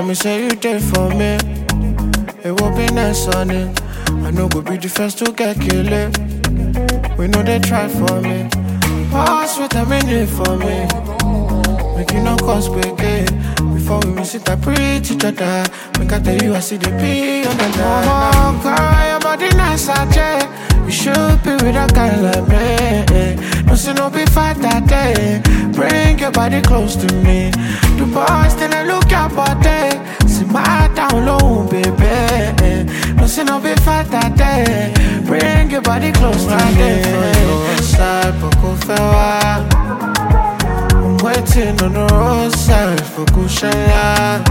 tell me, say you did for me. It will be nice on it. I know go be the first to get killed. We know they try for me. Pass with a minute for me. Make you no cause big. Before we miss it, I preach each other. Make I tell you I see the P on the line. Oh, girl, your body nice, I check. You should be with a guy like me. No see no be fight that day. Bring your body close to me. The boys then I look your body. See my down low, baby. No see no be fight that day. Bring your body close to me. Side, Poco Fewa. I'm waiting on the roadside for Kushaya.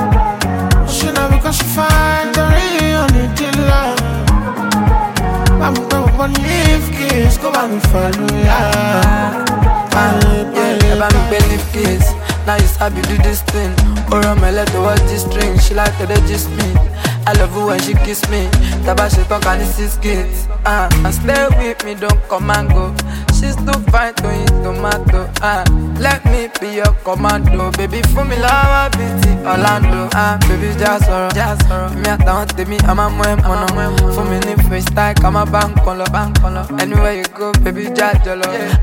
She not because she find the real dealer. I'm going to leave kiss, go back and follow ya. Never make me leave kiss. Now you sabi do this thing. Or I'm let her watch this string. She like to digest me. I love her when she kiss me. Taba she talk and this is kids. And stay with me, don't come and go. She's too fine to eat tomato. Let me be your commando. Baby, for me love beauty Orlando. Baby, just sorrow. Me at down to me, I'm a mono. For me need freestyle, I'm a bank color. Anywhere you go, baby, just jolo.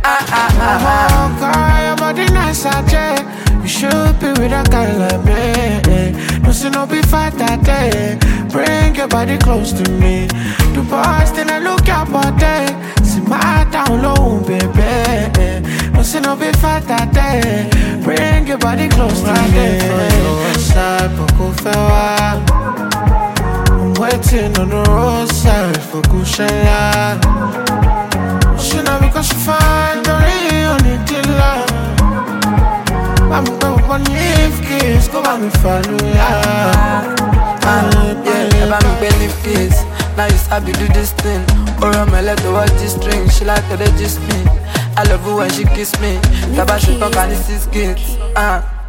Oh, girl, your body nice, I check. You should be with a guy like me. No see no be fight that day. Bring your body close to me. The boys then I look your body. See my down low, baby. No see no be fight that day. Bring your body close to me. Side, Poco Fewa. I'm waiting on the roadside for Kushaya. She not because she find the real dealer. I'm going to leave kiss, go back and follow ya. Never make me leave kiss. Now you sabi do this thing. Or I'm let her watch this string. She like to digest me. I love her when she kiss me. Taba she talk and this is kids.